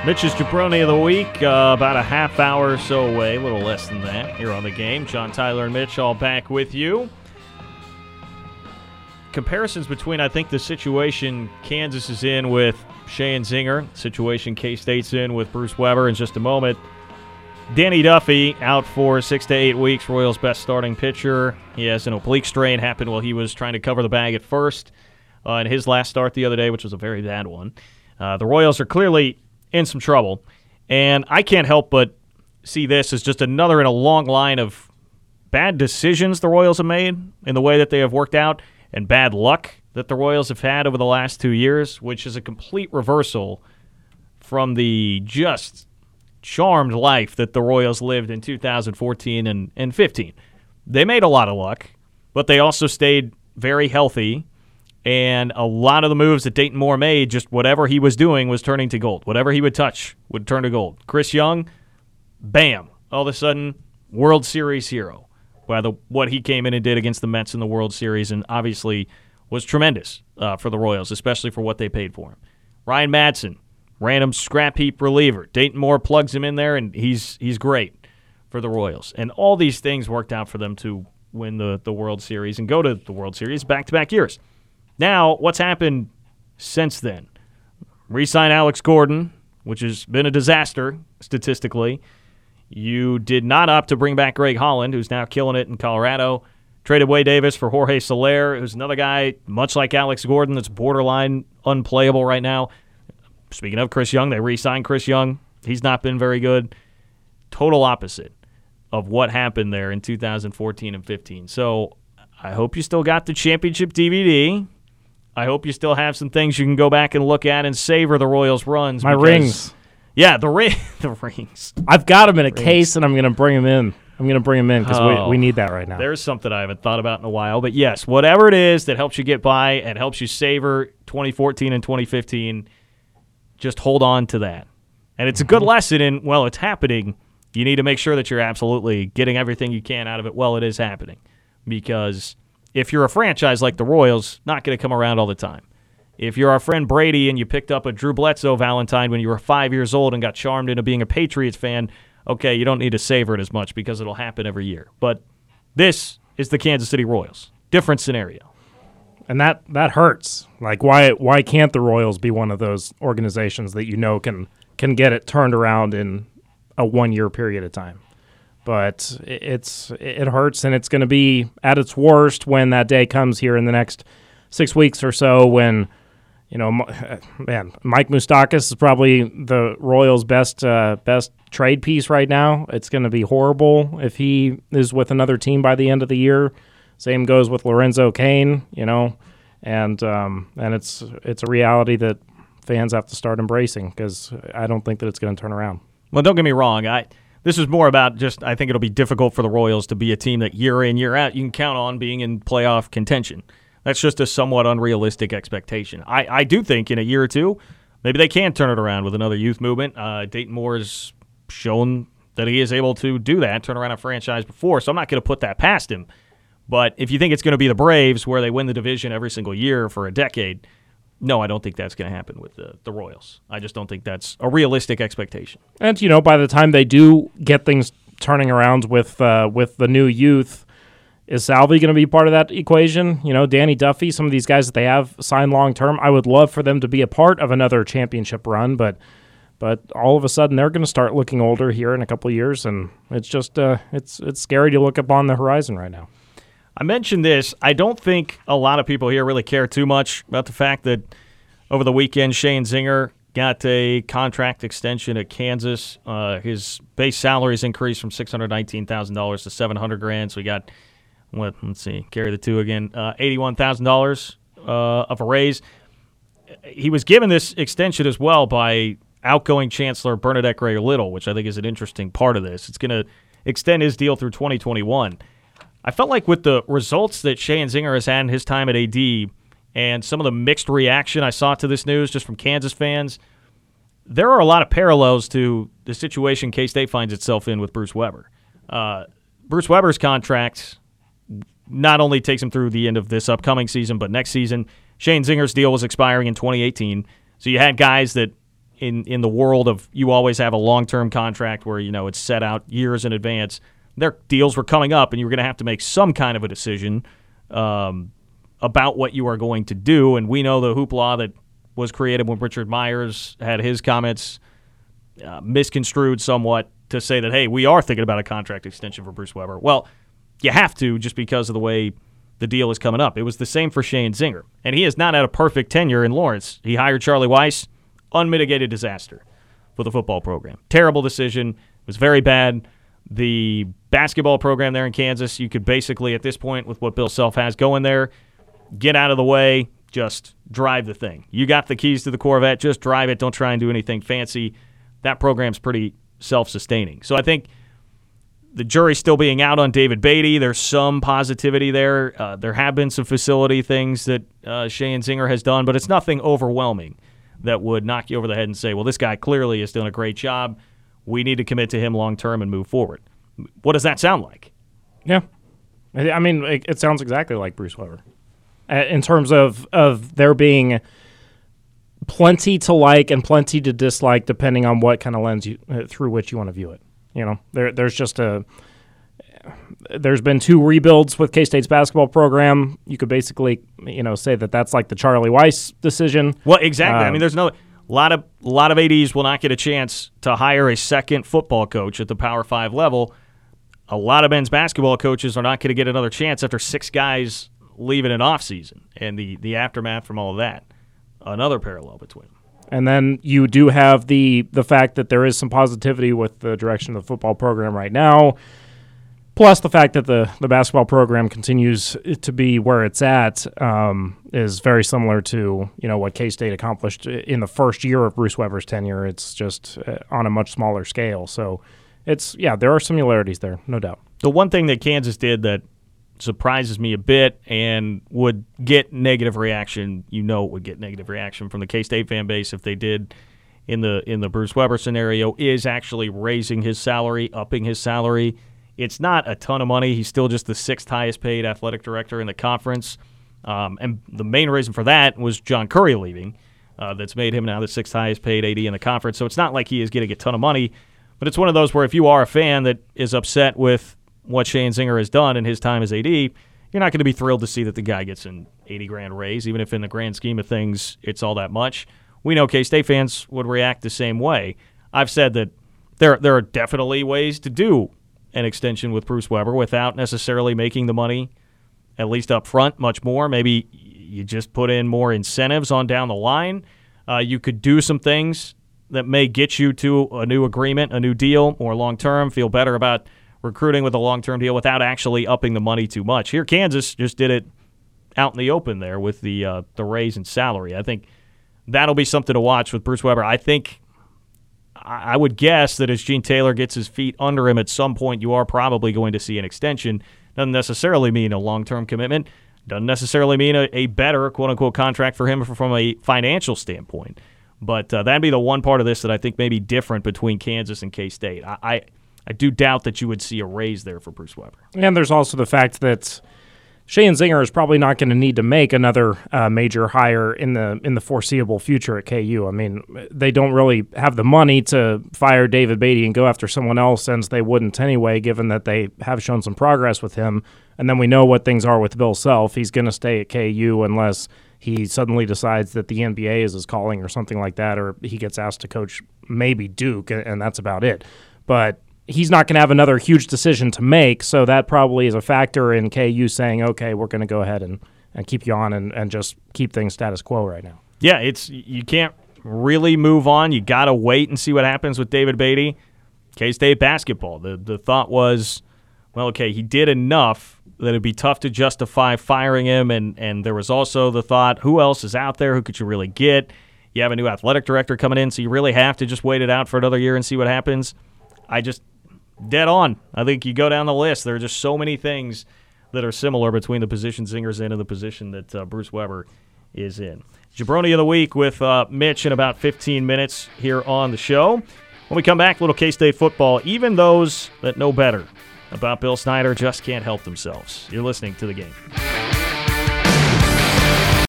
Mitch's Jabroni of the Week, about a half hour or so away, a little less than that, here on the game. John, Tyler, and Mitch all back with you. Comparisons between, I think, the situation Kansas is in with Shea and Zinger, situation K-State's in with Bruce Weber in just a moment. Danny Duffy out for 6 to 8 weeks, Royals' best starting pitcher. He has an oblique strain, happened while he was trying to cover the bag at first in his last start the other day, which was a very bad one. The Royals are clearly in some trouble, and I can't help but see this as just another in a long line of bad decisions the Royals have made in the way that they have worked out, and bad luck that the Royals have had over the last 2 years, which is a complete reversal from the just charmed life that the Royals lived in 2014 and 15. They made a lot of luck, but they also stayed very healthy. And a lot of the moves that Dayton Moore made, just whatever he was doing was turning to gold. Whatever he would touch would turn to gold. Chris Young, bam, all of a sudden, World Series hero. What he came in and did against the Mets in the World Series, and obviously was tremendous for the Royals, especially for what they paid for him. Ryan Madson, random scrap heap reliever. Dayton Moore plugs him in there, and he's great for the Royals. And all these things worked out for them to win the World Series and go to the World Series back-to-back years. Now, what's happened since then? Re-sign Alex Gordon, which has been a disaster statistically. You did not opt to bring back Greg Holland, who's now killing it in Colorado. Traded Wade Davis for Jorge Soler, who's another guy, much like Alex Gordon, that's borderline unplayable right now. Speaking of Chris Young, they re-signed Chris Young. He's not been very good. Total opposite of what happened there in 2014 and 15. So I hope you still got the championship DVD. I hope you still have some things you can go back and look at and savor the Royals' runs. My rings. Yeah, the rings. I've got them in a case, and I'm going to bring them in. I'm going to bring them in because we need that right now. There's something I haven't thought about in a while. But, yes, whatever it is that helps you get by and helps you savor 2014 and 2015, just hold on to that. And it's a good lesson in, well, it's happening. You need to make sure that you're absolutely getting everything you can out of it while it is happening. Because if you're a franchise like the Royals, not going to come around all the time. If you're our friend Brady and you picked up a Drew Bledsoe Valentine when you were 5 years old and got charmed into being a Patriots fan, okay, you don't need to savor it as much because it'll happen every year. But this is the Kansas City Royals. Different scenario. And that hurts. Like, why can't the Royals be one of those organizations that you know can get it turned around in a 1 year period of time? But it hurts, and it's going to be at its worst when that day comes here in the next 6 weeks or so when, Mike Moustakas is probably the Royals' best trade piece right now. It's going to be horrible if he is with another team by the end of the year. Same goes with Lorenzo Cain, and it's a reality that fans have to start embracing because I don't think that it's going to turn around. Well, don't get me wrong. This is more about just I think it'll be difficult for the Royals to be a team that year in, year out you can count on being in playoff contention. That's just a somewhat unrealistic expectation. I do think in a year or two, maybe they can turn it around with another youth movement. Dayton Moore has shown that he is able to do that, turn around a franchise before, so I'm not going to put that past him. But if you think it's going to be the Braves where they win the division every single year for a decade, no, I don't think that's going to happen with the Royals. I just don't think that's a realistic expectation. And, by the time they do get things turning around with the new youth, is Salvi going to be part of that equation? Danny Duffy, some of these guys that they have signed long-term, I would love for them to be a part of another championship run, but all of a sudden they're going to start looking older here in a couple of years, and it's just it's scary to look up on the horizon right now. I mentioned this. I don't think a lot of people here really care too much about the fact that over the weekend, Shea and Zinger got a contract extension at Kansas. His base salary's increased from $619,000 to $700,000. So we got, let's see, carry the two again, $81,000 of a raise. He was given this extension as well by outgoing Chancellor Bernadette Greer-Little, which I think is an interesting part of this. It's going to extend his deal through 2021. I felt like with the results that Shea and Zinger has had in his time at AD and some of the mixed reaction I saw to this news just from Kansas fans, there are a lot of parallels to the situation K-State finds itself in with Bruce Weber. Bruce Weber's contract not only takes him through the end of this upcoming season, but next season. Shea and Zinger's deal was expiring in 2018. So you had guys that in the world of you always have a long-term contract where, it's set out years in advance. Their deals were coming up, and you were going to have to make some kind of a decision about what you are going to do. And we know the hoopla that was created when Richard Myers had his comments misconstrued somewhat to say that, hey, we are thinking about a contract extension for Bruce Weber. Well, you have to just because of the way the deal is coming up. It was the same for Shane Zinger. And he has not had a perfect tenure in Lawrence. He hired Charlie Weiss, unmitigated disaster for the football program. Terrible decision. It was very bad. The basketball program there in Kansas, you could basically, at this point, with what Bill Self has going there, get out of the way, just drive the thing. You got the keys to the Corvette, just drive it. Don't try and do anything fancy. That program's pretty self-sustaining. So I think the jury's still being out on David Beatty. There's some positivity there. There have been some facility things that Shane Zinger has done, but it's nothing overwhelming that would knock you over the head and say, well, this guy clearly has done a great job. We need to commit to him long-term and move forward. What does that sound like? Yeah. I mean, it sounds exactly like Bruce Weber. In terms of there being plenty to like and plenty to dislike depending on what kind of lens through which you want to view it. There's been 2 rebuilds with K-State's basketball program. You could basically, say that that's like the Charlie Weiss decision. Well, exactly. I mean, there's a lot of ADs will not get a chance to hire a second football coach at the Power 5 level. A lot of men's basketball coaches are not going to get another chance after 6 guys leaving an off season and the aftermath from all of that. Another parallel between them. And then you do have the fact that there is some positivity with the direction of the football program right now, plus the fact that the basketball program continues to be where it's at is very similar to what K-State accomplished in the first year of Bruce Weber's tenure. It's just on a much smaller scale. So there are similarities there, no doubt. The one thing that Kansas did that surprises me a bit and would get negative reaction. It would get negative reaction from the K-State fan base if they did in the Bruce Weber scenario, is actually raising his salary, upping his salary. It's not a ton of money. He's still just the 6th highest paid athletic director in the conference. And the main reason for that was John Curry leaving. That's made him now the 6th highest paid AD in the conference. So it's not like he is getting a ton of money, but it's one of those where if you are a fan that is upset with what Shane Zinger has done in his time as AD, you're not going to be thrilled to see that the guy gets an $80,000 raise, even if in the grand scheme of things it's all that much. We know K-State fans would react the same way. I've said that there are definitely ways to do an extension with Bruce Weber without necessarily making the money, at least up front, much more. Maybe you just put in more incentives on down the line. You could do some things that may get you to a new agreement, a new deal, more long-term, feel better about recruiting with a long-term deal without actually upping the money too much. Here, Kansas just did it out in the open there with the raise in salary. I think that'll be something to watch with Bruce Weber. I would guess that as Gene Taylor gets his feet under him at some point, you are probably going to see an extension. Doesn't necessarily mean a long-term commitment. Doesn't necessarily mean a better, quote-unquote, contract for him from a financial standpoint. But that'd be the one part of this that I think may be different between Kansas and K-State. I do doubt that you would see a raise there for Bruce Weber. And there's also the fact that Shane Zinger is probably not going to need to make another major hire in the foreseeable future at KU. I mean, they don't really have the money to fire David Beatty and go after someone else, since they wouldn't anyway, given that they have shown some progress with him. And then we know what things are with Bill Self. He's going to stay at KU unless he suddenly decides that the NBA is his calling or something like that, or he gets asked to coach maybe Duke, and that's about it. But he's not going to have another huge decision to make, so that probably is a factor in KU saying, okay, we're going to go ahead and keep you on and just keep things status quo right now. Yeah, you can't really move on. You got to wait and see what happens with David Beatty. K-State basketball, the thought was, well, okay, he did enough that it'd be tough to justify firing him, and there was also the thought, who else is out there? Who could you really get? You have a new athletic director coming in, so you really have to just wait it out for another year and see what happens. Dead on. I think you go down the list. There are just so many things that are similar between the position Zinger's in and the position that Bruce Weber is in. Jabroni of the Week with Mitch in about 15 minutes here on the show. When we come back, little K-State football. Even those that know better about Bill Snyder just can't help themselves. You're listening to The Game.